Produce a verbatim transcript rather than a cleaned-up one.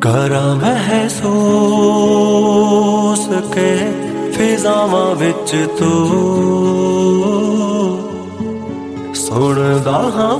ਕਰਾਂ ਮਹਿਸੂਸ ਕੇ ਫਿਜ਼ਾਵਾਂ ਵਿੱਚ ਤੂੰ ਸੁਣਦਾ ਹਾਂ